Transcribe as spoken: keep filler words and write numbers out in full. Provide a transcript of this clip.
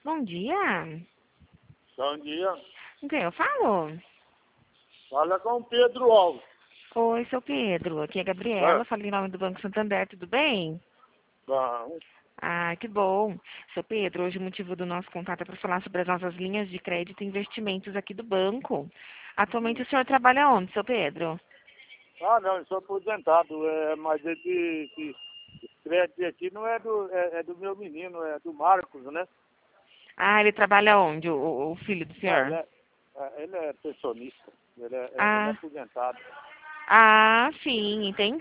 Bom dia. Bom dia. Com quem eu falo? Fala com o Pedro Alves. Oi, seu Pedro. Aqui é a Gabriela, É, falo em nome do Banco Santander, tudo bem? bom. Ah, que bom. Seu Pedro, hoje o motivo do nosso contato é para falar sobre as nossas linhas de crédito e investimentos aqui do banco. Atualmente o senhor trabalha onde, seu Pedro? Ah, não, eu sou aposentado, é, mas esse, esse crédito aqui não é do, é, é do meu menino, é do Marcos, né? Ah, ele trabalha onde, o, o filho do Não, ele senhor? é, é, ele é pensionista, ele é, é- ele é Ah, aposentado. ah, sim, entendi.